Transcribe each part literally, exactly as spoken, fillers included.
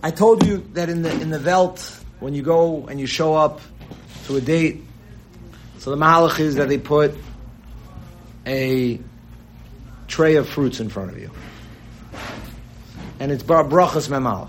I told you that in the in the Welt, when you go and you show up to a date, so the mahalach is that they put a tray of fruits in front of you. And it's bar brachas memalef.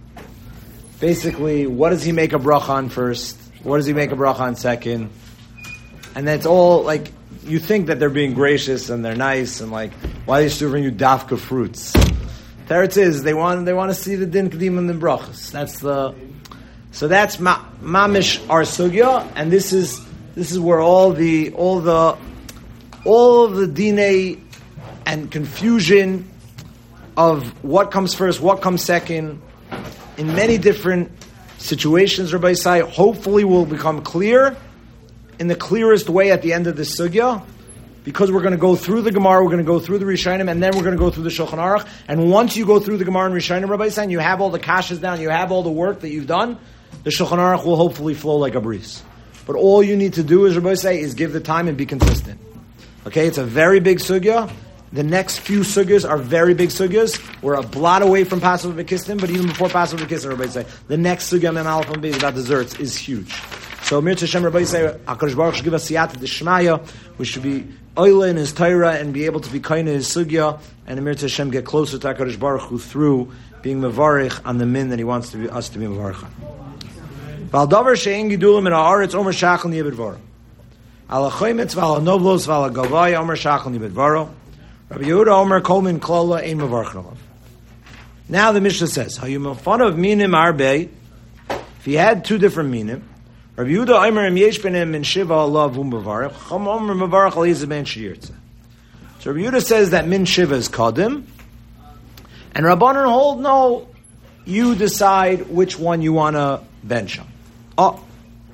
Basically, what does he make a bracha on first? What does he make a bracha on second? And that's all, like, you think that they're being gracious and they're nice and like, why are they serving you dafka fruits? Teretz is, they want they want to see the din kadim and the brachas. That's the, so that's ma, mamish our sugya, and this is this is where all the all the all of the dinei and confusion of what comes first, what comes second, in many different situations, Rabbi Isai, hopefully will become clear in the clearest way at the end of this sugya, because we're going to go through the Gemara, we're going to go through the Rishonim, and then we're going to go through the Shulchan Aruch. And once you go through the Gemara and Rishonim, Rabbi Isai, and you have all the kashas down, you have all the work that you've done, the Shulchan Aruch will hopefully flow like a breeze. But all you need to do, as Rabbi Isai, is give the time and be consistent. Okay, it's a very big sugya. The next few sugyas are very big sugyas. We're a blot away from Passover V'Kislev, but even before Passover V'Kislev, Rabbi Isai, the next sugya Mem Aleph and Beis about desserts is huge. So Mir Tashem Rabbi Isai, HaKadosh Baruch should give us siyata d'shmaya. We should be oila in his Torah and be able to be kind in his sugya, and Amir Tashem get closer to HaKadosh Baruch Hu through being mevarich on the min that he wants to be, us to be mevarich on. Val davar she'en gidulim in ha'aretz omer shachal niyeh b'dvaro. Al ha'choymetz v'al ha'novlos v'al ha'gavai omer shachal niyeh b'dvaro. Rabbi Yehuda omer kol min klola ein mevarich alav. Now the Mishnah says, ha'yum fun of minim arbe, if he had two different minim, Rabbi Yehuda omer im yesh benem min shiva alav hu mevarich, chum omer mevarich al yizah ben shiyirtzeh. So Rabbi Yehuda says that min shiva is kadim, and Rabbanan hold, no, you decide which one you want to bench on. Oh.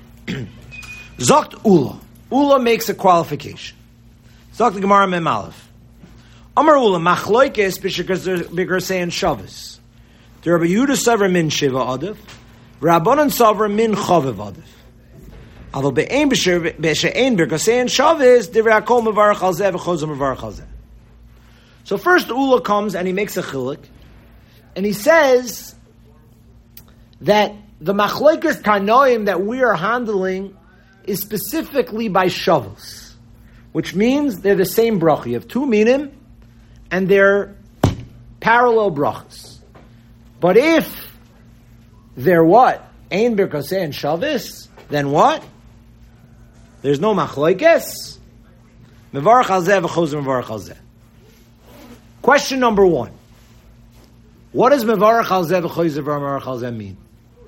Zokt Ula. Ula makes a qualification. Zokt the Gemara Mem Aleph. Amar Ula, machloikes b'gersein Shabbos. The Rabbi Yehuda Savra min Shiva Adif, Rabbanan Savra min Chaviv Adif. Although be'ein b'she'ein b'gersein Shabbos, divrei hakol mevarach al zeh v'chozah mevarach al zeh. So first Ula comes and he makes a chilik, and he says that the machlokes tanoim that we are handling is specifically by Shavuos, which means they're the same bracha. You have two minim, and they're parallel brachas. But if they're what? Ein birkoseh and Shavuos, then what? There's no machlokes. Mevarach al zeh v'chozer mevarach al zeh. Question number one. What does mevarach al zeh v'chozer mevarach al zeh mean?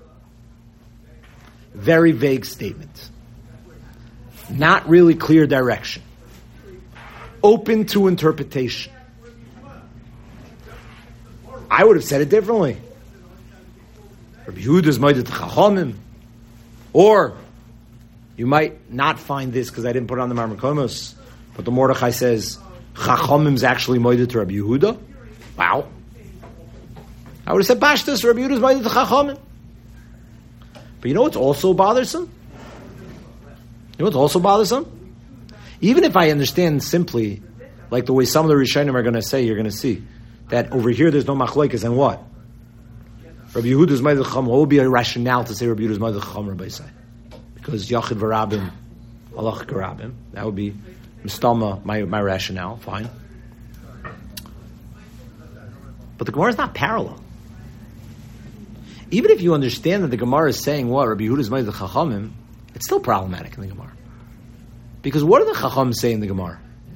Very vague statement. Not really clear direction. Open to interpretation. I would have said it differently. Rabbi Yehuda's Moedet Chachamim. Or, you might not find this because I didn't put it on the Marmakomos, but the Mordechai says, Chachamim's actually Moedet to Rabbi Yehuda. Wow. I would have said, Pashtus, Rabbi Yehuda's Moedet Chachamim. But you know what's also bothersome? You know what's also bothersome? Even if I understand simply, like the way some of the Rishonim are going to say, you're going to see, that over here there's no machlokes, and what? Rabbi Yehuda's Moedet Chacham, what would be a rationale to say Rabbi Yehuda's Moedet Chacham, Rabbi say? Because Yachid v'Rabim, Halach v'Rabim, that would be Mistama, my, my rationale, fine. But the Gemara is not parallel. Even if you understand that the Gemara is saying what Rabbi Yehuda's Moedet Chachamim, it's still problematic in the Gemara. Because what do the Chacham say in the Gemara?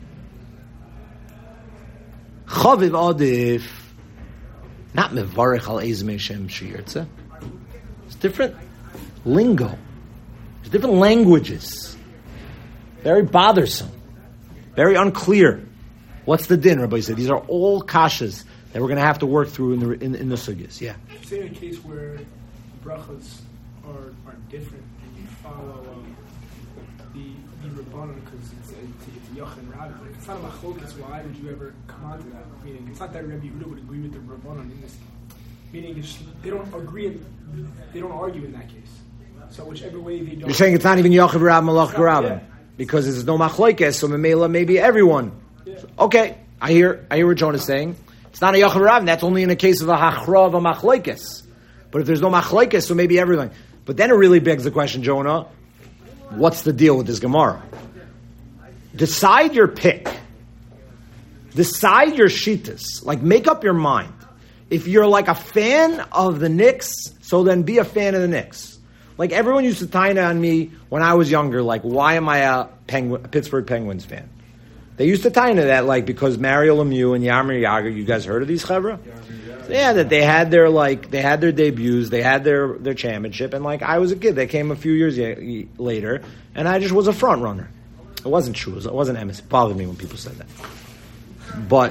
Chaviv Adif, not Mevarich al Ezmei Shem Shiyirtzeh. It's different lingo. It's different languages. Very bothersome. Very unclear. What's the din, Rabbi said? These are all kashas that we're going to have to work through in the in, in the sugyas. Yeah. Say in a case where brachas are are different and you follow um, the the Rabbanan because it's a, it's a Yoch and Rav. It's not a machlokes. Why would you ever come on to that? Meaning, it's not that Rabbi Yehuda would agree with the Rabbanan in this. Meaning, it's, they don't agree. In, they don't argue in that case. So whichever way they don't. You're saying it's not even Yoch and Rav Malach Rav because there's no machlokes. So Memela, maybe everyone. Yeah. Okay, I hear. I hear what Jonah is saying. It's not a Yoch and Rav. That's only in a case of a hachra of a machlokes. But if there's no machlokes, so maybe everything. But then it really begs the question, Jonah, what's the deal with this Gemara? Decide your pick. Decide your shittas. Like, make up your mind. If you're like a fan of the Knicks, so then be a fan of the Knicks. Like, everyone used to taina on me when I was younger, like, why am I a, Penguin, a Pittsburgh Penguins fan? They used to taina that, like, because Mario Lemieux and Jaromir Jagr, you guys heard of these chevra? So, yeah, that they had their, like, they had their debuts, they had their, their championship, and, like, I was a kid. They came a few years y- later, and I just was a front runner. It wasn't true. It wasn't Emes. It bothered me when people said that. But...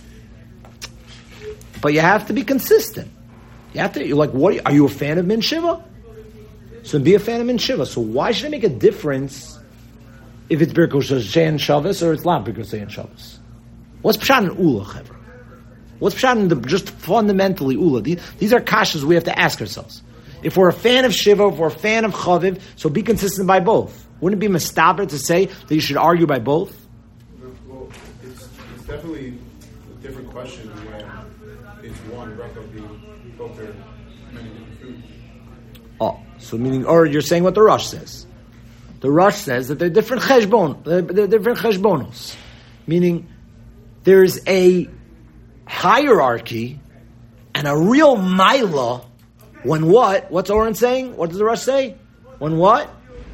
But you have to be consistent. You have to, you're like, what, are you a fan of Min Shiva? So be a fan of Min Shiva. So why should it make a difference if it's Birkos Shein Shabbos or it's not Birkos Shein Shabbos? What's Pshat in Ula, Chevra? What's Pshat in the, just fundamentally Ula? These, these are kashas we have to ask ourselves. If we're a fan of Shiva, if we're a fan of Chaviv, so be consistent by both. Wouldn't it be mistaber to say that you should argue by both? Well, it's, it's definitely a different question when it's one bracha being both are many different foods. Oh, so meaning, or you're saying what the Rosh says. The Rosh says that they're different cheshbon, they're, they're different cheshbonos. Meaning, there's a hierarchy and a real maila when what? What's Oren saying? What does the Rosh say? When what?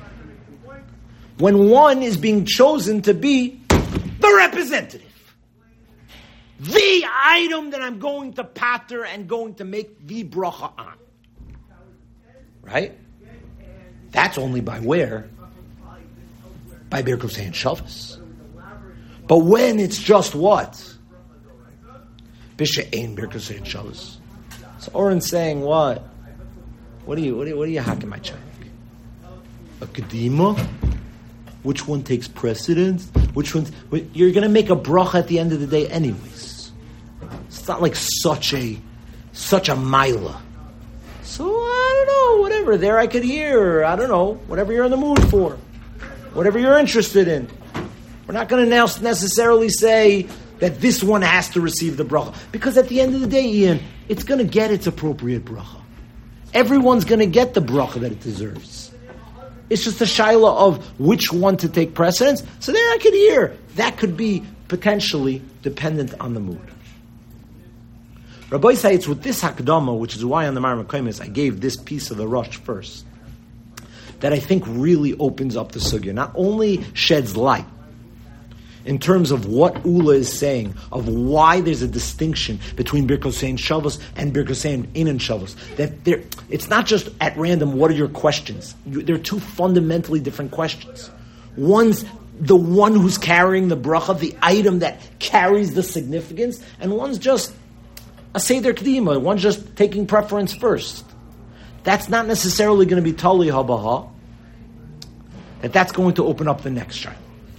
When one is being chosen to be the representative. The item that I'm going to patter and going to make the bracha on. Right? That's only by where? By Birkos Shein Shabbos. But when it's just what? B'she'ein Birkos Shein Shabbos. So Oren's saying what? What are you, what are you, what are you hacking my child? A kedima? Which one takes precedence? Which one? You're going to make a bracha at the end of the day anyways. It's not like such a, such a maila. So, I don't know, whatever. There I could hear, I don't know, whatever you're in the mood for. Whatever you're interested in. We're not going to now necessarily say that this one has to receive the bracha. Because at the end of the day, Ian, it's going to get its appropriate bracha. Everyone's going to get the bracha that it deserves. It's just a shaila of which one to take precedence. So there I could hear. That could be potentially dependent on the mood. Rabbi say it's with this hakdama, which is why on the Maram HaKomis I gave this piece of the Rosh first, that I think really opens up the sugya. Not only sheds light in terms of what Ula is saying, of why there's a distinction between Birkos Shein Shabbos and Birkos Shein Inan Shabbos. That there, it's not just at random, what are your questions? You, they're two fundamentally different questions. One's the one who's carrying the bracha, the item that carries the significance, and one's just a Seder Kedima, one's just taking preference first. That's not necessarily going to be Tali Habaha, that that's going to open up the next shaila.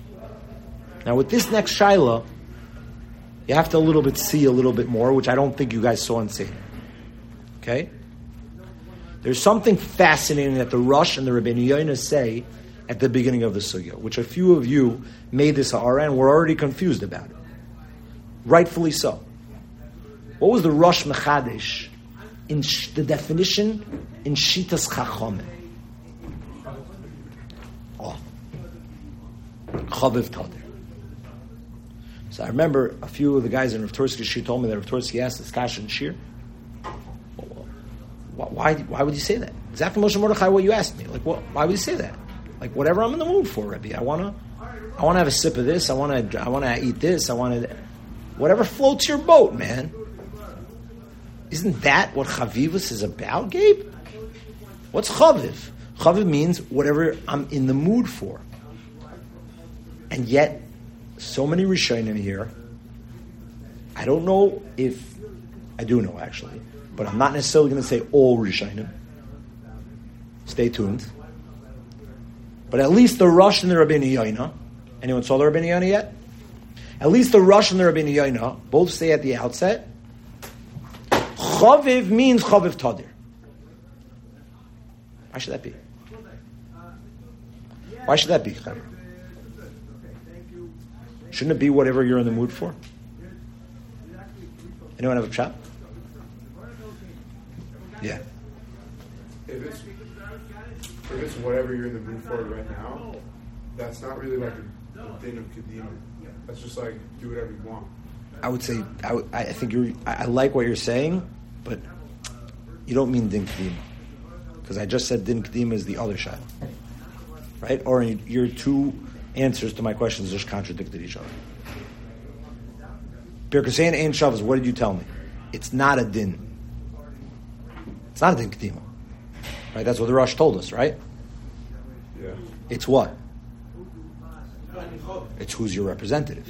Now with this next shaila, you have to a little bit see a little bit more, which I don't think you guys saw in Seder. Okay? There's something fascinating that the Rosh and the Rabbeinu Yoina say at the beginning of the sugya, which a few of you made this ha'ara and were already confused about it. Rightfully so. What was the Rosh Mechadesh in sh- the definition in Shitas Chachamim? Oh. Chaviv Tadir. So I remember a few of the guys in Rav Tursky's shir told me that Rav Tursky asked this Kasha and shir, why, why would you say that? Exactly Moshe Mordechai, what you asked me. Like, what, why would you say that? Like, whatever I'm in the mood for, Rebbe. I want to I want to have a sip of this. I want to I want to eat this. I want to... Whatever floats your boat, man. Isn't that what Chavivus is about, Gabe? What's Chaviv? Chaviv means whatever I'm in the mood for. And yet, so many Rishonim here, I don't know if... I do know, actually. But I'm not necessarily going to say all Rishonim. Stay tuned. But at least the Rosh and the Rabbeinu Yoina, anyone saw the Rabbeinu Yoina yet? At least the Rosh and the Rabbeinu Yoina both say at the outset, Chaviv means Chaviv Tadir. Why should that be? Why should that be, Chaviv? Shouldn't it be whatever you're in the mood for? Anyone have a chat? Yeah. if it's if it's whatever you're in the mood for right now, that's not really like a, a din of kedima. That's just like do whatever you want. I would say I, would, I think you're. I, I like what you're saying, but you don't mean din kedima, because I just said din kedima is the other shayla, right? Or your two answers to my questions just contradicted each other. Birkas Ein Ein Shabbos, what did you tell me? It's not a din. It's not a din kedima, right? That's what the Rosh told us, right? Yeah. It's what? It's who's your representative.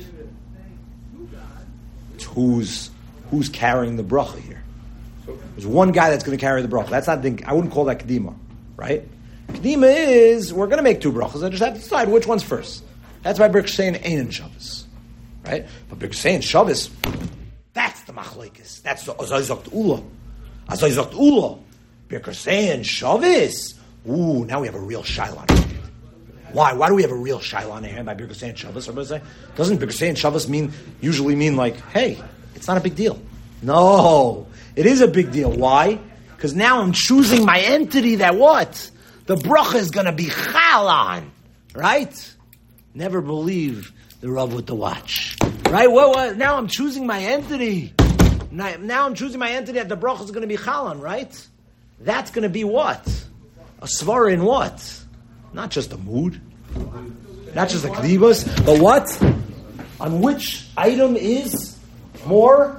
It's who's who's carrying the bracha here. There's one guy that's going to carry the bracha. That's not din. I wouldn't call that kedima, right? Kedima is we're going to make two brachas. I just have to decide which one's first. That's why Birkas Ein Ein Shabbos, right? But Birkas Ein Shabbos, that's the machlekes. That's the Azay Zokt Ula. Azay Zokt Ula. Birkas Ein Shabbos. Ooh, now we have a real shaila. Why? Why do we have a real shaila on here by Birkas Ein Shabbos? Doesn't Birkas Ein Shabbos mean usually mean like, hey, it's not a big deal? No, it is a big deal. Why? Because now I'm choosing my entity that what? The bracha is going to be chal on, right? Never believe the Rav with the watch, right? Well, well, now I'm choosing my entity. Now, now I'm choosing my entity that the bracha is going to be chal on, right? That's going to be what? A svara in what? Not just a mood, not just a kedibus, but what? On which item is more?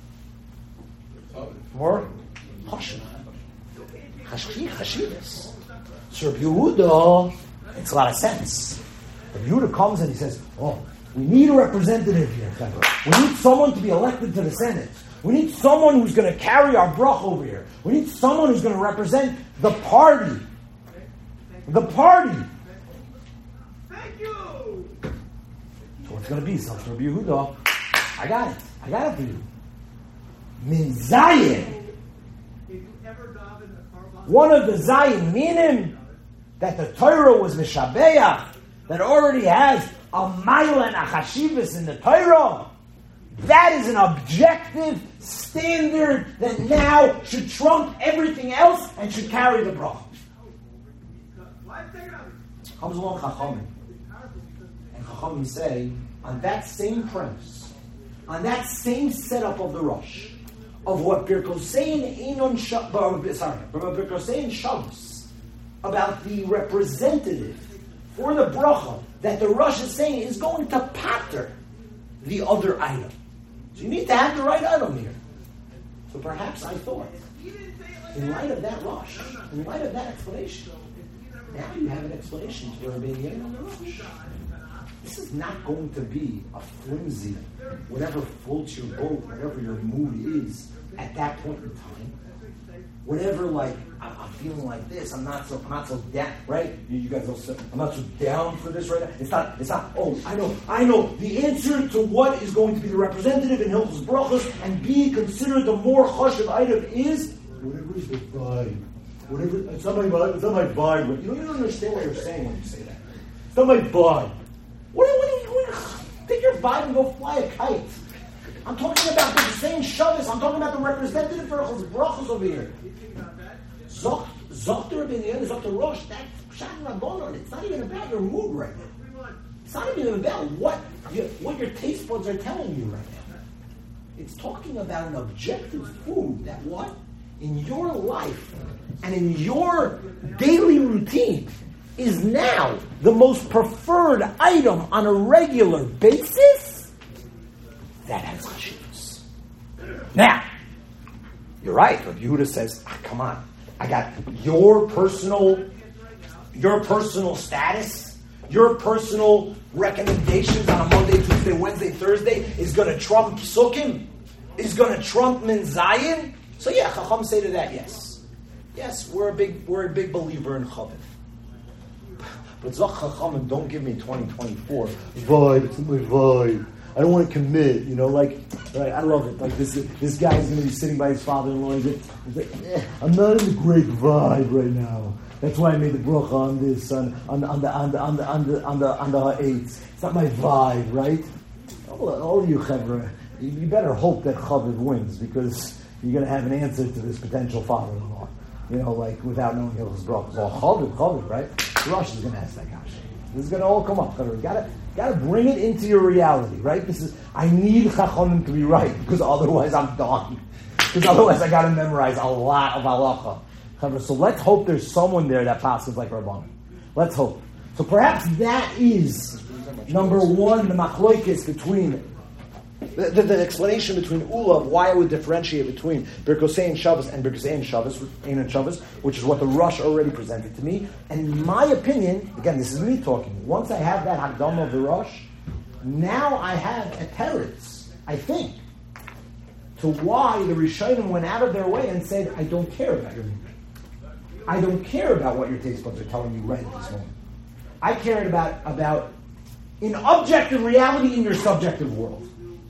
More? Chashiv. Chashivas. So Rabbi Yehuda, it's a lot of sense. Rabbi Yehuda comes and he says, oh, we need a representative here. We need someone to be elected to the Senate. We need someone who's going to carry our brach over here. We need someone who's going to represent the party. The party. Thank you. So what's going to be? So Rabbi Yehuda, I got it. I got it for you. Min Zayin. One of the Zayin meaning that the Torah was Mishabeach, that already has a mile and a chashivas in the Torah. That is an objective standard that now should trump everything else and should carry the bracha. Comes along Chachamim, and Chachamim say, on that same premise, on that same setup of the Rosh, of what Birkas Ein Ein Shabbos, sorry, Birkas Ein Shabbos, about the representative for the bracha that the Rosh is saying is going to patter the other item. So you need to have the right item here. So perhaps I thought, in light of that Rosh, in light of that explanation, now you have an explanation for Rabbi Yehuda on the Rosh. This is not going to be a flimsy, whatever floats your boat, whatever your mood is at that point in time. Whatever, like, I'm, I'm feeling like this, I'm not so, I'm not so down, right? You, you guys also, I'm not so down for this right now. It's not, it's not, oh, I know, I know. The answer to what is going to be the representative in Hilchos Brachos and be considered the more chashuv item is, whatever is the vibe. Whatever, it's not my vibe, it's not my vibe. You don't even understand what you're saying when you say that. It's not my vibe. What, what, what, what, take your vibe and go fly a kite. I'm talking about the same Shabbos. I'm talking about the representative for Hilchos Brachos over here. Zokt, Zokt Rabbi Yehuda, Zokt Rosh, that's Shat Rabbanon. It's not even about your mood right now. It's not even about what, you, what your taste buds are telling you right now. It's talking about an objective food that what? In your life and in your daily routine is now the most preferred item on a regular basis, that has chashivas. Now, you're right. Rabbi Yehuda says, ah, come on, I got your personal, your personal status, your personal recommendations on a Monday, Tuesday, Wednesday, Thursday is going to trump Sukkim, is going to trump Min Zayin. So yeah, Chacham say to that, yes, yes, we're a big, we're a big believer in Chaviv. But Zach Chacham and don't give me twenty twenty-four vibe. It's my vibe. I don't want to commit. You know, like, right, I love it. Like this, this guy's going to be sitting by his father-in-law. He's like, he's like eh, I'm not in the great vibe right now. That's why I made the bracha on this, on, on, on the, on the, on the, on the, on the, on the ha'etz. It's not my vibe, right? All, all you chevra, you, you better hope that Chaviv wins because you're going to have an answer to this potential father-in-law. you know, like without knowing Hilchos Brachos. Well, Chaviv, Chaviv, right? The Rosh is going to ask that kasha. This is going to all come up. You got to got to bring it into your reality, right? This is I need Chachamim to be right because otherwise I'm done. Because otherwise I got to memorize a lot of halacha. So let's hope there's someone there that passes like Rabbanan. Let's hope. So perhaps that is number one, the machloikis between the, the, the explanation between Ula of why I would differentiate between Birkosei and Shabbos and Birkosei and Shabbos, Ein and Shabbos, which is what the Rosh already presented to me. And in my opinion, again, this is me talking. Once I have that Hakdama of the Rosh, now I have a teretz, I think, to why the Rishonim went out of their way and said, I don't care about your movement. I don't care about what your taste buds are telling you right at this moment. I cared about, about in objective reality in your subjective world.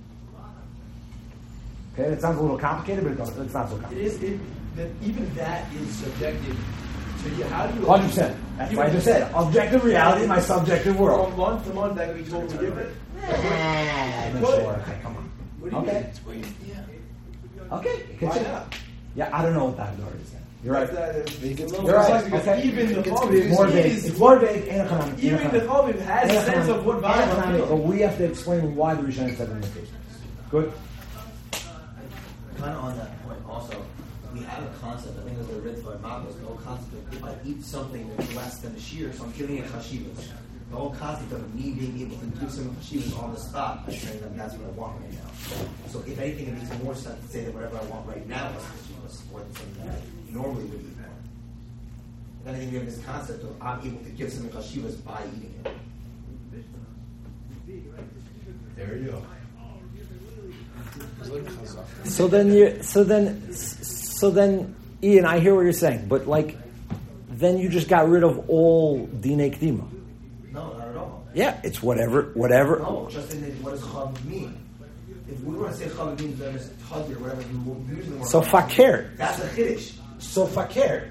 Okay, that sounds a little complicated, but it doesn't, it's not so complicated. It is, it, that even that is subjective. So you, how do you... one hundred percent. That's what I just said. Objective reality in my subjective world. From month to month, that could be totally different. Nah, sure. Okay, come on. What do you Okay. mean? Yeah. Okay. Why not? Yeah, I don't know what that door is then. You're right. That, uh, make it a little You're right. because Okay. even the It's Chaviv more vague. is... It's more vague. Ein Echanan. Even the Chaviv has a sense of what Ein Echanan, vibe but we have to explain why the Rishonim said in the case. Good? Kind of on that point also, we have a concept, I think it was the Ritva and Matos, the whole concept of if I eat something that's less than a shear, so I'm killing a chashivas. The whole concept of me being able to do some chashivas on the spot, I'm saying that that's what I want right now. So if anything, it makes more sense to say that whatever I want right now is chashivas, more than something that I normally would eat more. And I think we have this concept of I'm able to give something chashivas by eating it. There you go. So then you, so then, so then, Ian, I hear what you're saying, but like, then you just got rid of all Dinei K'dima. No, not at all. Yeah, it's whatever, whatever. No, just in the, what does chav mean? If we want to say chav means then it's tug or whatever, you usually want So fakir. That's a chiddush. So fakir.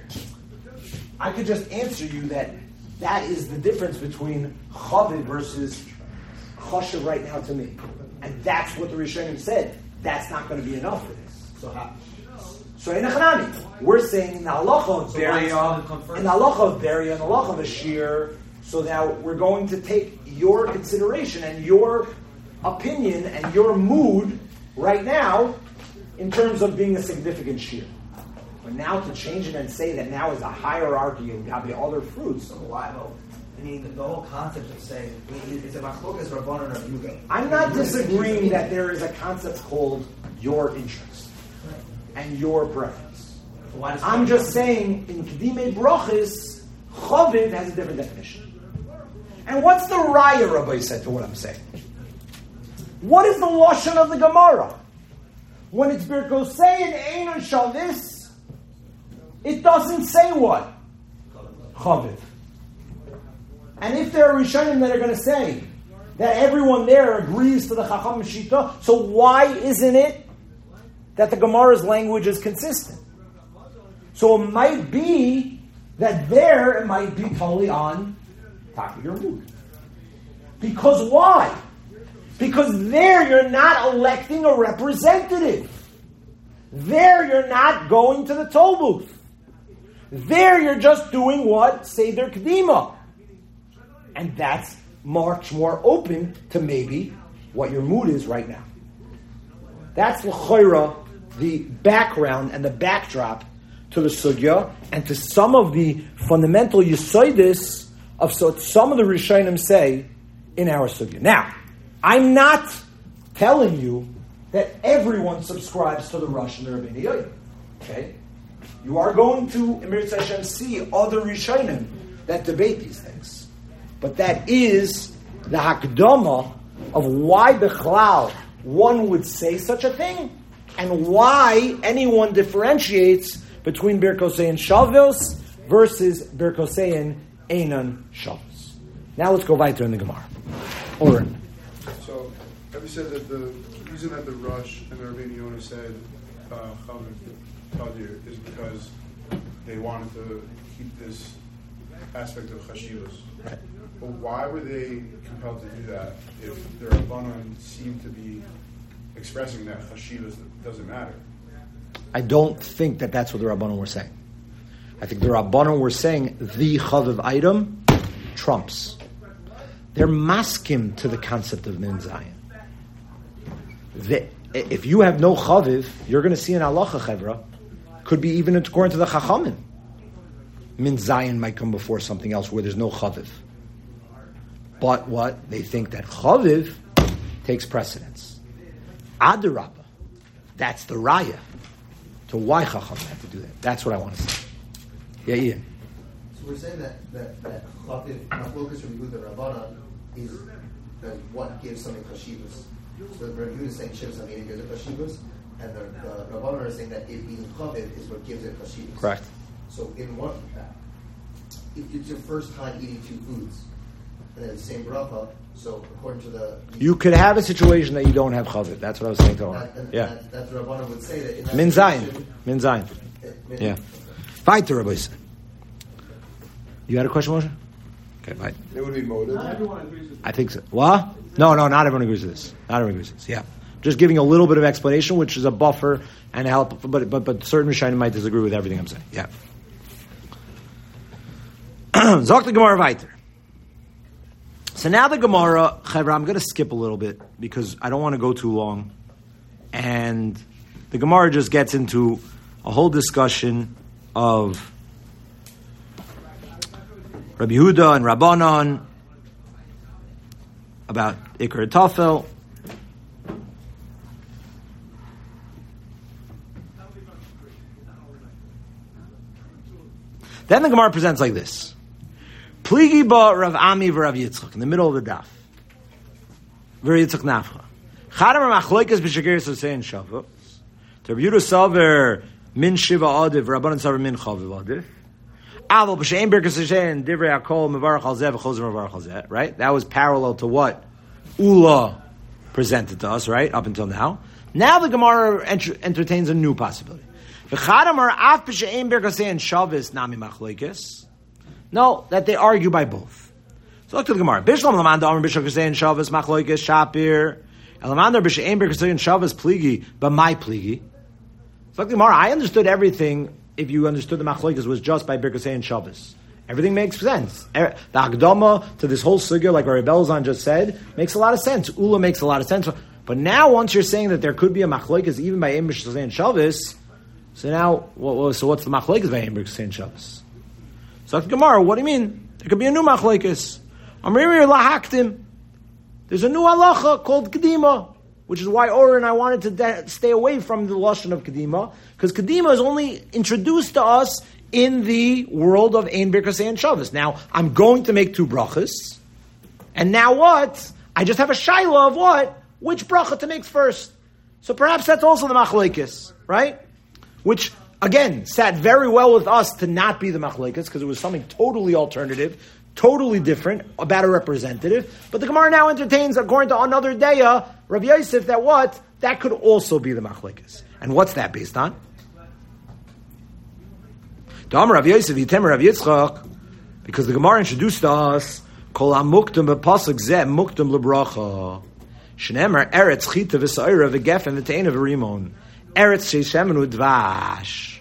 I could just answer you that that is the difference between chavid versus chashav right now to me, and that's what the Rishonim said. That's not going to be enough for this. So how? So in Echanami, we're saying in the halacha of Beria, in the halacha of Beria, and the halacha of Ashir. So now we're going to take your consideration and your opinion and your mood right now in terms of being a significant shear. But now to change it and say that now is a hierarchy and got the other fruits. So why though? I mean, the whole concept of saying it's a machlokas rabbanon of yuga. I'm not disagreeing that there is a concept called your interest and your preference. Why does I'm just saying in Kedimei Brachis, Chaviv has a different definition. And what's the raya, Rabbi said, to what I'm saying? What is the lashon of the Gemara? When it's Birkosei and Ein and Shavis, it doesn't say what? Chaviv. And if there are Rishonim that are going to say that everyone there agrees to the Chacham Shita, so why isn't it that the Gemara's language is consistent? So it might be that there it might be totally on top of your mood. Because why? Because there you're not electing a representative. There you're not going to the toll booth. There you're just doing what? Seder Kedima. And that's much more open to maybe what your mood is right now. That's l'choira, the background and the backdrop to the sugya and to some of the fundamental yisoidis of so some of the Rishonim say in our sugya. Now, I'm not telling you that everyone subscribes to the Rosh and the Rabbeinu Yoyim. Okay? You are going to, Emir Hashem, see other Rishonim that debate these things. But that is the hakdama of why Bechlal one would say such a thing, and why anyone differentiates between Birkosei and Shavuos versus Birkosei and Einan Shavuos. Now let's go weiter in the Gemara. Oren. So, have you said that the reason that the Rosh and the Rabbeinu Yonah said uh, Chaviv Tadir is because they wanted to keep this aspect of Chashivas? Right. But why were they compelled to do that if their Rabbanon seemed to be expressing that Chashivas doesn't matter? I don't think that that's what the Rabbanon were saying. I think the Rabbanon were saying the chaviv item trumps. They're maskim to the concept of min zayin. The, if you have no chaviv, you're going to see an halacha chevra. Could be even according to the chachamim. Min zayin might come before something else where there's no chaviv. But what? They think that chaviv takes precedence. Adarabba. That's the raya. To why chachamim have to do that. That's what I want to say. Yeah, Ian. So we're saying that that that chaviv, machlokas from Yehuda Rabbanan is that what gives something chashivas. So the Yehuda is saying shivas amina gives it chashivas, and the, the Rabbanan are saying that it being chaviv is what gives it chashivas. Correct. So in what, if it's your first time eating two foods, and then the same bracha, so according to the... You could have a situation that you don't have chaviv. That's what I was saying to that, her. and, Yeah. That, that's what Rabbanan would say. That in that Min zayin. situation- Min zayin. eh, min- Yeah. Fight the Rabbi. You had a question, Moshe? Okay, fine. It would be motive. Not everyone agrees with I think so. What? No, no, not everyone agrees with this. Not everyone agrees with this. Yeah. Just giving a little bit of explanation, which is a buffer and help, but but but certain Rishonim might disagree with everything I'm saying. Yeah. Zok the Gemara weiter. So now the Gemara, Chevra, I'm going to skip a little bit because I don't want to go too long. And the Gemara just gets into a whole discussion of Rabbi Yehuda and Rabbanon about Iker Tafel. Then the Gemara presents like this. Pligi ba Rav Ami v'Rav Yitzchak, in the middle of the daf. V'Rav Yitzchak nafcha. Chadam machloikas b'shageris osei and shavos. To Rabbi Yehuda saver min shiva adiv, Rabbanan saver min chaviv adiv. Aval b'shein birkas hashem divrei hakol mevarach al zeh v'chozer mevarach al zeh. Right? That was parallel to what Ula presented to us, right? Up until now. Now the Gemara ent- entertains a new possibility. V'chadam ar af b'shein birkas and shavis nami machloikas. No, that they argue by both. So look to the Gemara. Bishlam lamanda amar b'shakasei and shavis machloikas shapir. Elamanda b'shein birkas and shavis pligi, but my pligi. So look to the Gemara. I understood everything. If you understood the machloikas was just by birkasei and shavis, everything makes sense. The Akdama to this whole sugya, like Rabbi Belzan just said, makes a lot of sense. Ula makes a lot of sense. But now, once you're saying that there could be a machloikas even by ein birkasei and shavis, so now, well, so what's the machloikas by ein birkasei and shavis? So the Gemara, what do you mean? There could be a new machloikas. Amrir lahaktim. There's a new halacha called kedima, which is why Ora and I wanted to de- stay away from the lashon of kedima, because kedima is only introduced to us in the world of ein birkasei and shavis. Now, I'm going to make two brachas, and now what? I just have a shaila of what? Which bracha to make first. So perhaps that's also the machlokes, right? Which, again, sat very well with us to not be the machlokes, because it was something totally alternative, totally different, about a representative. But the Gemara now entertains, according to another daya, Rav Yosef, that what? That could also be the machlokes. And what's that based on? Da'amar Rav Yosef, Yitem Rav Yitzchak, because the Gemara introduced us, Kol ha-muktam b'pasuk zeh muktam l'bracha. Shnemer eretz chita v'sa'ira v'gefen v'te'ena v'rimon. Eretz she'shemen u'dvash.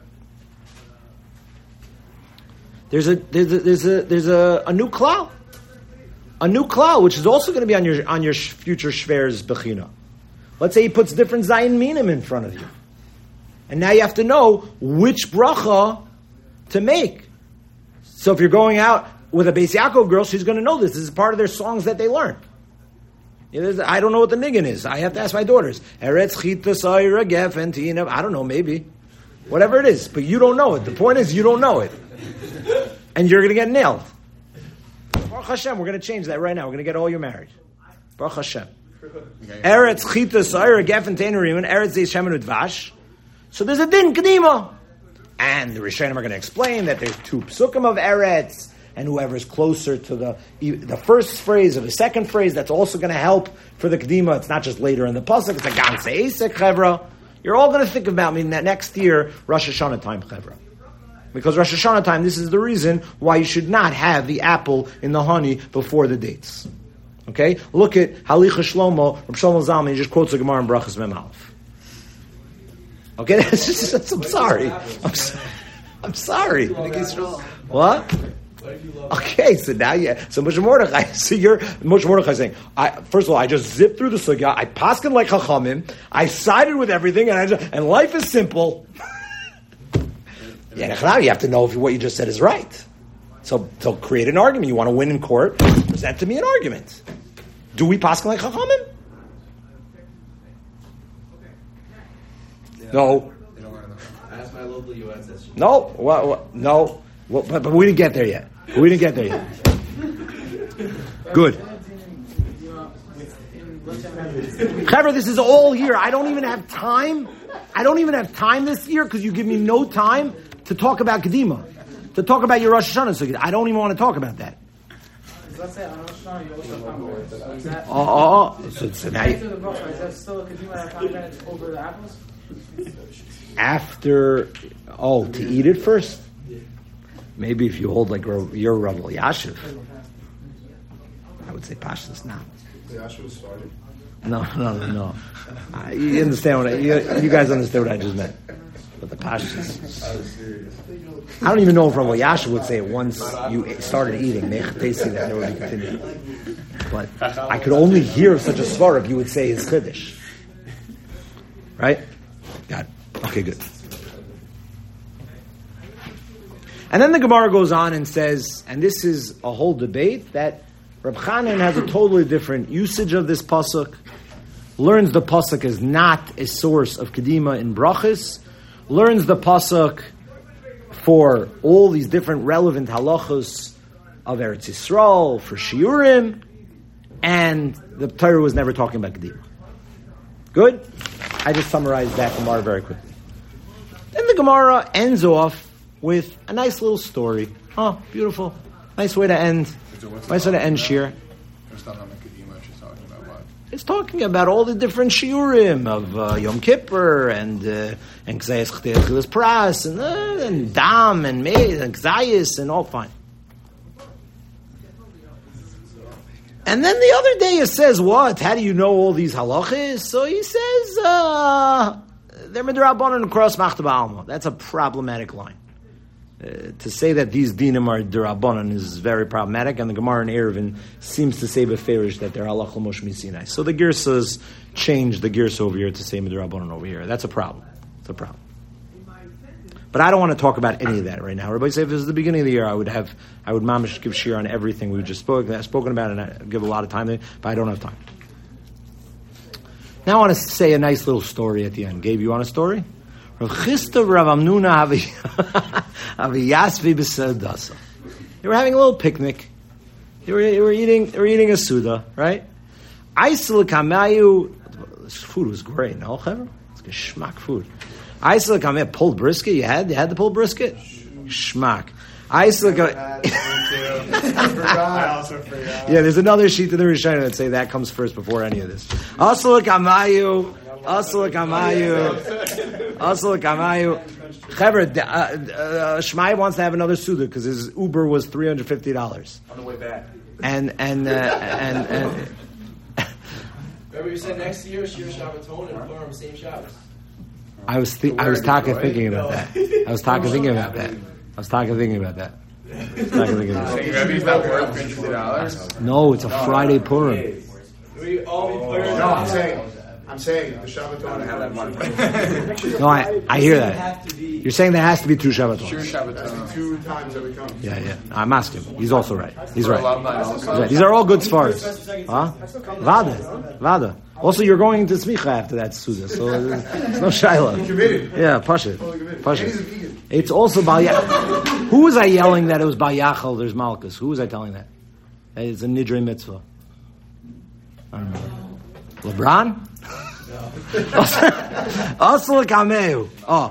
There's a there's a there's a there's a, a new klal, a new klal, which is also going to be on your on your future shver's bechina. Let's say he puts different zayin minim in front of you, and now you have to know which bracha to make. So if you're going out with a Beis Yaakov girl, she's going to know this. This is part of their songs that they learn. You know, I don't know what the niggin is. I have to ask my daughters. Eretz chita sayra gefen tina. I don't know, maybe. Whatever it is. But you don't know it. The point is you don't know it. And you're going to get nailed. Baruch Hashem, we're going to change that right now. We're going to get all you married. Baruch Hashem. Eretz chita sayra gefen tina rimun. Eretz zeishemen udvash. So there's a din kedima. And the Rishonim are going to explain that there's two psukim of Eretz, and whoever's closer to the the first phrase or the second phrase, that's also going to help for the Kedima. It's not just later in the pasuk. It's a ganze Eisek Chevra. You're all going to think about me that next year, Rosh Hashanah time Chevra. Because Rosh Hashanah time, this is the reason why you should not have the apple in the honey before the dates. Okay? Look at Halicha Shlomo, Reb Shlomo Zalman, he just quotes the Gemara in Brachas Mem Aleph. Okay? That's just, that's, I'm sorry. I'm sorry. I'm sorry. What? Okay, so now yeah. So Moshe Mordechai, so you're Moshe Mordechai saying, I, first of all, I just zipped through the sugya. I paskin like Chachamim. I sided with everything, and I just, and life is simple. Yeah, now you have to know if what you just said is right. So, so create an argument. You want to win in court? Present to me an argument. Do we paskin like Chachamim? No. I asked my local U S S. No. What? what no. Well, but, but we didn't get there yet. We didn't get there yet. Good. Clever, this is all year. I don't even have time. I don't even have time this year because you give me no time to talk about Kedima, to talk about your Rosh Hashanah. So I don't even want to talk about that. Let's say on Rosh Hashanah you also come so is that Oh, oh, oh. So, so now after you, the bracha, is that still a Kedima content over the apples? after, oh, to eat it first? Maybe if you hold like your Rav Yashiv, I would say Pashas now. The Yashiv was started. No, no, no, no. Uh, you understand what I, you, you guys understand what I just meant. But the Pashas. I was serious. I don't even know if Rav Yashiv would say it once you started eating. Tasting that there would be continued. But I could only hear such a svar if you would say his Chiddush. Right? Got it. Okay, good. And then the Gemara goes on and says, and this is a whole debate, that Reb Chanan has a totally different usage of this pasuk, learns the pasuk is not a source of Kedima in Brachas, learns the pasuk for all these different relevant halachos of Eretz Yisrael, for Shiurim, and the Torah was never talking about Kedima. Good? I just summarized that Gemara very quickly. Then the Gemara ends off with a nice little story. Oh, beautiful. Nice way to end. Nice way to end Shir. It's not on the Kedima, she's talking about what? It's talking about all the different shiurim of uh, Yom Kippur and uh, and Kzayis Ch'techilas Pras and uh, and Dam and Meid and Kzayis and all fine. And then the other day it says, what? How do you know all these halachas? So he says, uh, they're midrabanan across Machta Alma. That's a problematic line. Uh, to say that these dinim are derabanan is very problematic, and the Gemara in Eruvin seems to say beferish that they're halachah Moshe Misinai. So the girsas changed the girsa over here to say midrabanan over here. That's a problem. It's a problem. But I don't want to talk about any of that right now. Everybody say if this is the beginning of the year, I would have, I would mamish give shir on everything we've just spoken, spoken about, and I give a lot of time there, but I don't have time. Now I want to say a nice little story at the end. Gabe, you want a story? Rav Chisda Rav Amnuna Aviyasvi b'Sedasa. They were having a little picnic. They were, they were eating. They were eating a suda, right? Aisel Kamayu. This food was great. No, Chaver? It's good schmack food. Aisel Kamayu pulled brisket. You had. You had the pulled brisket. Schmack. Aisel Kamayu. I also forgot. Yeah, there's another sheet in the Rishonim that say that comes first before any of this. Aisel Kamayu. Aisel Kamayu. Aisel Kamayu. Chaver, uh, uh, Shmai wants to have another suda because his Uber was three hundred fifty dollars On the way back. and and uh, and and. Remember you said next year, Shir Shabbaton and Purim, same Shabbos. I was th- I was talking thinking about that. I was talking thinking about that. I was talking thinking about that. I was talking thinking about that. Rebbe's not worth fifty dollars? No, it's a Friday Purim. We all be Purim. No, I'm saying, I'm saying the Shabbaton have that money. No, I, I hear that. You're saying there has to be two Shabbatons. Sure, Shabbaton. Two times every comes. Yeah, yeah. I'm asking. He's also right. He's right. He's right. right. These are all good svaras. Huh? Vada. Vada. Also, you're going to Smicha after that Suda, so there's no Shaila. Committed. Yeah, Pasha. committed. Pasha. And he's a vegan. It's also Bal Yachal. Who was I yelling that it was Bal Yachal, there's Malchus? Who was I telling that? It's a Nidre Mitzvah. I don't know. LeBron? Asla Kameu. Oh.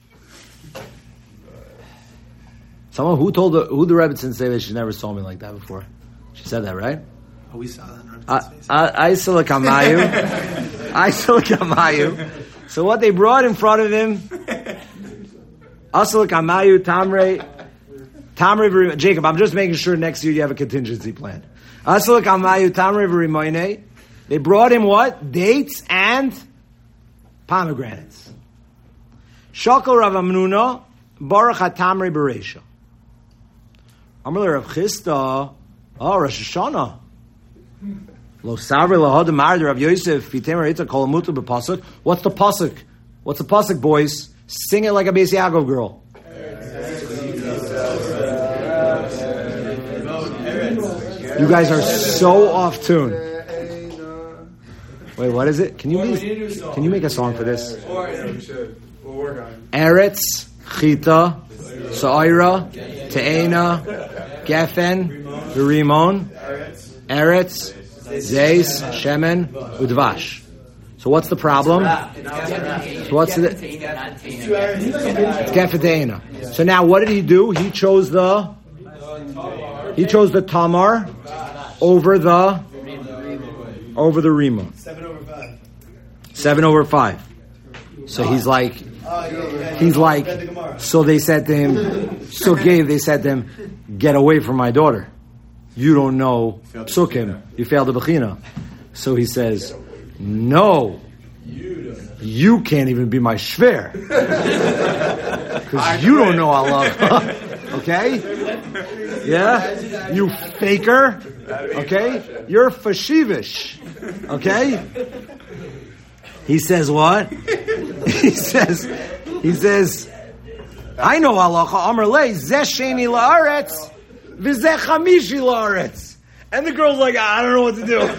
Someone who told the, who the Rebbetzin say that she never saw me like that before? She said that, right? Oh, we saw that in Uh, our face. uh, Aisel Kamayu. Aisel Kamayu. So what they brought in front of him, Aisel Kamayu, Tamre, Tamre, Jacob, I'm just making sure next year you have a contingency plan. Aisel Kamayu, Tamre V'Rimoine. They brought him what? Dates and pomegranates. Shakal Rav Amnuna, Baruch hatamri bereisha. Amar Rav Chisda, oh, Rosh Hashanah. Lo savri lahad marder Rav Yosef v'temer ita kol mutu b'pasuk. What's the pasuk? What's the pasuk, boys? Sing it like a Beis Yaakov girl. You guys are so off tune. Wait, what is it? Can you please, can you make a song for this? Eretz, Chita, Sa'ira, Te'ena, Gefen, Rimon, Eretz, Zeis, Shemen, Udvash. So what's the problem? So what's the? It's Gefen Te'ena. So now what did he do? He chose the. He chose the Tamar over the over the Rima. Seven over five. Seven over five. So he's like, he's like. So they said to him, so Gabe, they said to him, get away from my daughter. You don't know Psukim. You failed the Bechina. So he says, no, you can't even be my shver because you don't know Allah. Okay? Yeah? You faker. Okay? You're fashivish. Okay? He says what? He says, he says, I know halacha. Amar lei zeh sheni la'aretz v'zeh chamishi la'aretz. And the girl's like, I don't know what to do.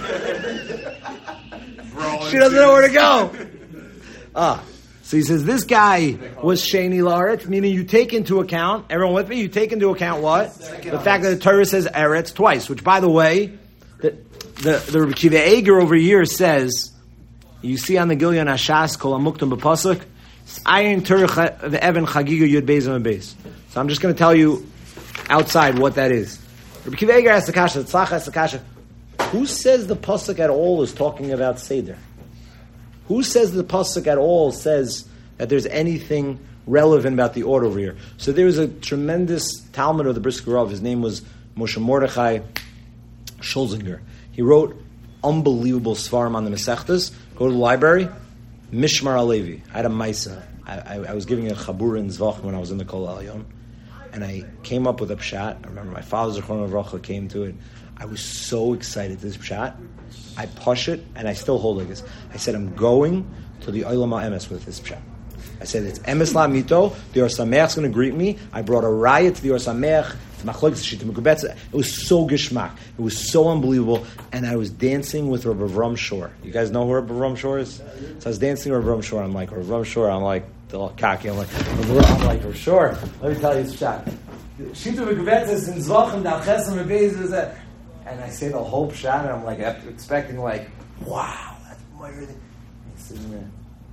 She doesn't know where to go. Ah. So he says, this guy was Sheni La'aretz, meaning you take into account, everyone with me, you take into account what? The fact that the Torah says Eretz twice, which, by the way, the the, the Rebbe Kiva Eger over here says, you see on the Gilyon Hashas, Kol HaMuktam B'Pasuk, Ayin Torah V'Evan Chagiga Yud Beis and Beis. So I'm just going to tell you outside what that is. Rebbe Kiva Eger asks the Kasha, Tzlach asks the Kasha, who says the Pasuk at all is talking about Seder? Who says the pasuk at all says that there's anything relevant about the order over here? So there was a tremendous Talmud of the Brisker Rav. His name was Moshe Mordechai Schulzinger. He wrote unbelievable svarim on the Masechtas. Go to the library. Mishmar Alevi. I had a Maisa. I, I, I was giving a Chabur in Zvach when I was in the Kol Elyon. And I came up with a pshat. I remember my father, Zechron Avracha, came to it. I was so excited to this pshat. I push it, and I still hold like this. I said, I'm going to the Olam HaEmes with this pshat. I said, it's Emes La'amito. The Or Sameach is going to greet me. I brought a riot to the Or Sameach. It was so gishmak. It was so unbelievable. And I was dancing with Rabbi Avram Shor. You guys know who Rabbi Avram Shor is? So I was dancing with Rabbi Avram Shor. I'm like, Rabbi Avram Shor. I'm like, the cocky. I'm like, I'm like, Rabbi Shor. Let me tell you this pshat. Shitu v'kubetzes in Zvachim da'chesem v'beis. And I say the whole pshat, and I'm like expecting, like, wow, that's my everything. He's sitting there.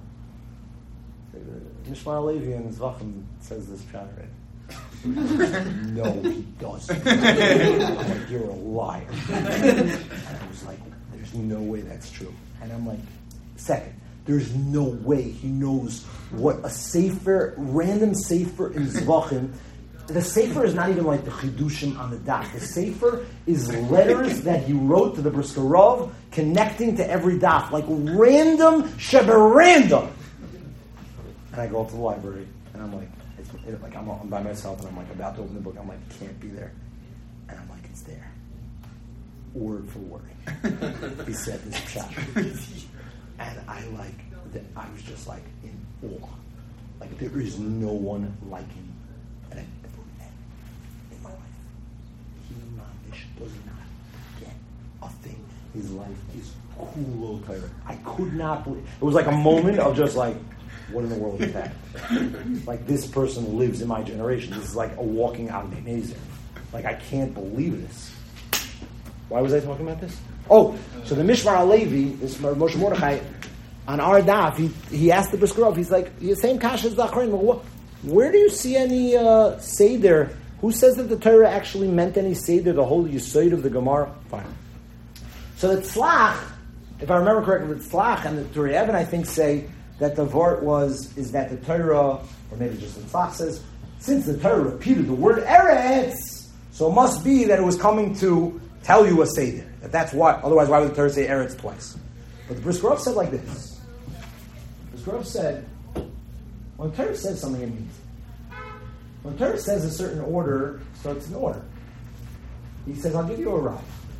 Mishmar Levi in Zvachim says this pshat already. No, he doesn't. I'm like, you're a liar. And I was like, there's no way that's true. And I'm like, second, there's no way he knows what a sefer, random sefer in Zvachim. The sefer is not even like the chidushim on the daf. The sefer is letters that he wrote to the Brisker Rav, connecting to every daf, like random sheber random. And I go up to the library, and I'm like, it's, it's like I'm, I'm by myself, and I'm like about to open the book. I'm like, it can't be there, and I'm like, it's there, word for word. He said this pshat, and I like, I was just like in awe. Like there is no one like him. And I, in my life, he does not get a thing. His life is cool, Torah. I could not believe. It was like a moment of just like, what in the world is that? Like this person lives in my generation. This is like a walking amazing. Like I can't believe this. Why was I talking about this? Oh, so the Mishmar Alevi, this Moshe Mordechai, on our daf, he he asked the Brisker Rav, he's like, the same kasha as the Achronim. Where do you see any uh, Seder? Who says that the Torah actually meant any Seder, the whole Yesod of the Gemara? Fine. So the Tzlach, if I remember correctly, the Tzlach and the Turei Even, I think, say that the Vort was, is that the Torah, or maybe just the Tzlach says, since the Torah repeated the word Eretz, so it must be that it was coming to tell you a Seder. That that's why, otherwise why would the Torah say Eretz twice? But the Brisker Rav said like this. The Brisker Rav said, when the Torah says something, it means it. When Torah says a certain order starts in order, he says, I'll give you a raya.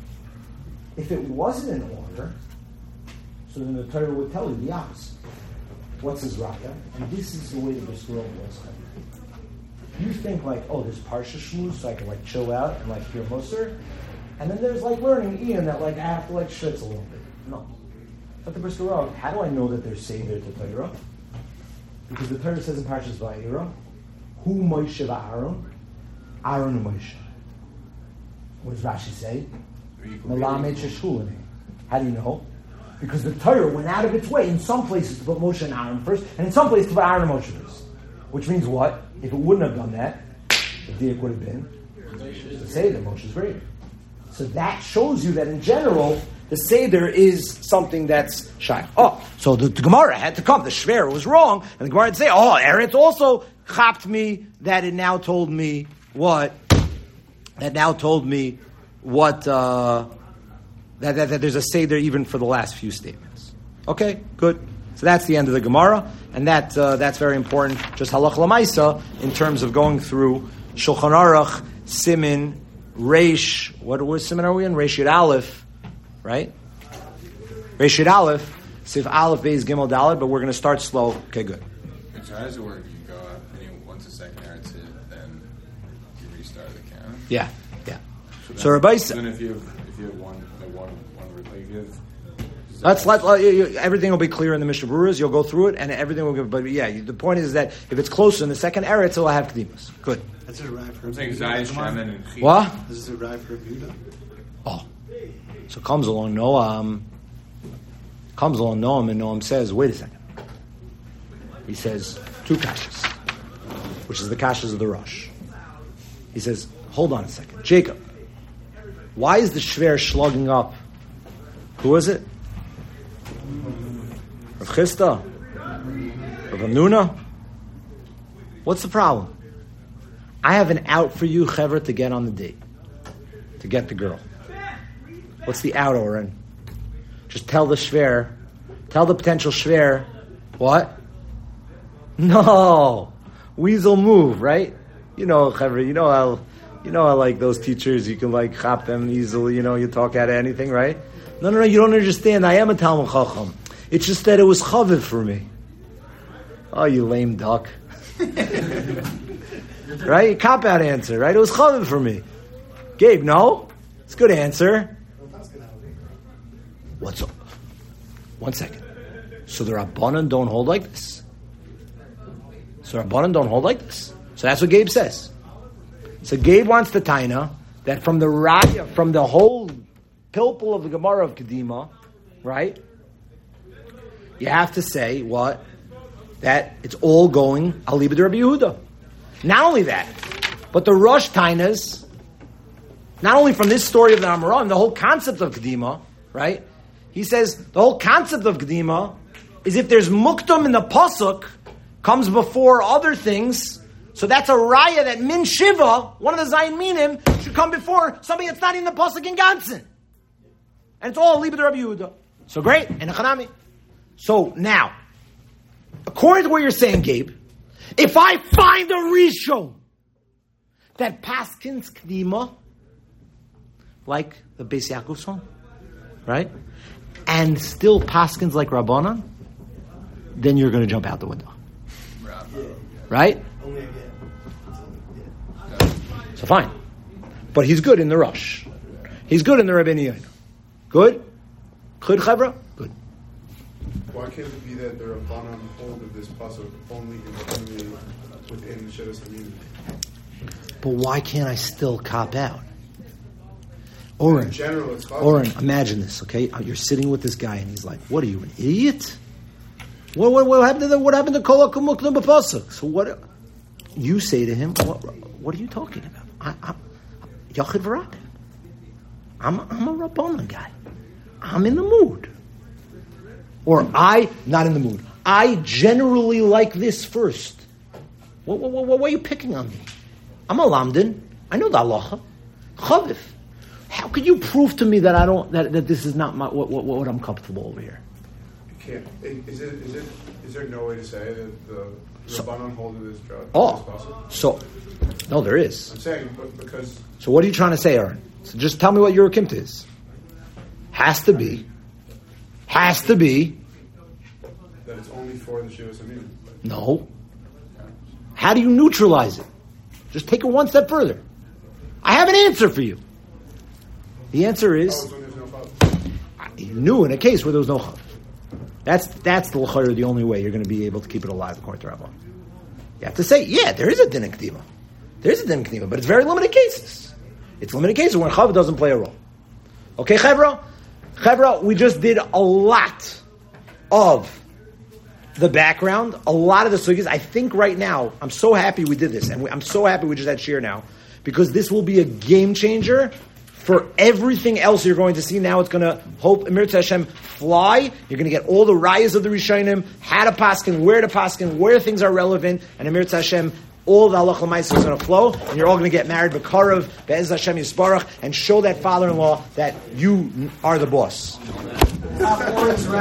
If it wasn't in order, so then the Torah would tell you the opposite. What's his raya? And this is the way that this world was. You think like, oh, there's Parsha Shmuz, so I can like chill out and like hear Musar. And then there's like learning Ian that like I have to like schwitz a little bit. No. But the Brisker Rav, how do I know that there's Seder to Torah? Because the Torah says in Parshas Vayera, Hu Moshe v'Aaron, Aaron and Moshe. What does Rashi say? Melamed Sheshulani. How do you know? Because the Torah went out of its way in some places to put Moshe and Aaron first, and in some places to put Aaron and Moshe first. Which means what? If it wouldn't have done that, the diak would have been to say that Moshe is greater. So that shows you that in general, the Seder is something that's shy. Oh, so the, the Gemara had to come. The Shver was wrong, and the Gemara would say, oh, Eretz also chapped me that it now told me what? That now told me what? Uh, that, that, that there's a Seder even for the last few statements. Okay, good. So that's the end of the Gemara, and that uh, that's very important. Just halach lamaisa in terms of going through Shulchan Aruch, Simin, Reish. What what Simin are we in? Reish Yud Aleph, right? Reish Yud Aleph, Sif Aleph Beis Gimel Daled. But we're going to start slow. Okay, good. So how does it work? You go up, and you, once the second Eretz hit, then you restart the count. Yeah, yeah. So, then, So Rabbi so then if you have if you have one like one one like you have. Let's let, let you, you, everything will be clear in the Mishnah Berurahs. You'll go through it, and everything will give. But yeah, you, the point is that if it's closer in the second Eretz, it'll have Kedimus. Good. That's a rye for I'm saying Zayis, Shemen, and Chiyuv. What? This is a rye for Yehuda. Oh, so comes along Noam. Comes along Noam, and Noam says, "Wait a second." He says two kashas, which is the kashas of the Rosh. He says, "Hold on a second, Jacob. Why is the Shver slugging up? Who was it? Rav Chisda? Rav Amnuna? What's the problem? I have an out for you, Chever, to get on the date. To get the girl. What's the out, Oren? Just tell the Shver, tell the potential Shver, what? No! Weasel move, right? You know, Chever, you know how, you know how like those teachers, you can like chop them easily, you know, you talk out of anything, right? No, no, no, you don't understand. I am a Talmud Chacham. It's just that it was chaviv for me. Oh, you lame duck. Right? Cop-out answer, right? It was chaviv for me. Gabe, no? It's a good answer. What's up? One second. So the Rabbanan don't hold like this? So the Rabbanan don't hold like this? So that's what Gabe says. So Gabe wants the taina that from the raya, from the whole pilpul of the Gemara of Kedima, right? You have to say what? That it's all going Alibad Rabbi Yehuda. Not only that, but the Rosh Tainas, not only from this story of the Amoraim, the whole concept of Kedima, right? He says the whole concept of Kedima is if there's Muktam in the Pasuk, comes before other things, so that's a raya that Min Shiva, one of the Zayin Minim, should come before something that's not in the Pasuk in Gansen. And it's all Libad Rabbi Yehuda. So great, and Hanami. So now, according to what you're saying, Gabe, if I find a Rishon that Paskins Kedima, like the Beis Yaakov song, right, and still Paskins like Rabbanan, then you're going to jump out the window. Right? So fine. But he's good in the Rush. He's good in the Rabbeinu Yonah. Good? Good, Chavra? Good. Why can't it be that the Rabbanan hold of this pasuk only in the within Shedas Hamim? But why can't I still cop out? Oren, In general, it's Oren, imagine this, okay? You're sitting with this guy and he's like, what are you, an idiot? What, what, what happened to the, what happened to Kol HaKumuklim B'Pasuk? So what, you say to him, what, what are you talking about? I, I'm Yachid V'Rabin. I'm, I'm a Rabbanan guy. I'm in the mood. Or I, not in the mood. I generally like this first. What, what, what, why are you picking on me? I'm a Lamdin. I know the halacha. Chavif. How could you prove to me that I don't that, that this is not my what, what, what I'm comfortable over here? You can't. Is it? Is it? Is there no way to say that the The Rabbanon hold it as drug. Oh, so no, there is. I'm saying, but because So what are you trying to say, Aaron? So just tell me what your Kimta is. Has to be. Has to be. that it's only for the Shiva Samim. No. How do you neutralize it? Just take it one step further. I have an answer for you. The answer Oh, is it's when there's no Chav. you knew in a case where there was no chav. That's that's the l'chayr, the only way you're going to be able to keep it alive according to Rabban. You have to say, yeah, there is a din k'tiva. There is a din k'tiva, but it's very limited cases. It's limited cases when chav doesn't play a role. Okay, Chevra? Chevra, we just did a lot of the background, a lot of the sugyas. I think right now, I'm so happy we did this, and we, I'm so happy we just had shir now, because this will be a game changer for everything else you're going to see. Now it's going to, hope, Emir Hashem, fly. You're going to get all the rayas of the Rishonim, how to paskin, where to paskin, where things are relevant, and Emir Hashem, all the halacha l'maisa is going to flow, and you're all going to get married b'karav, be'ez Hashem Yisbarach, and show that father-in-law that you are the boss.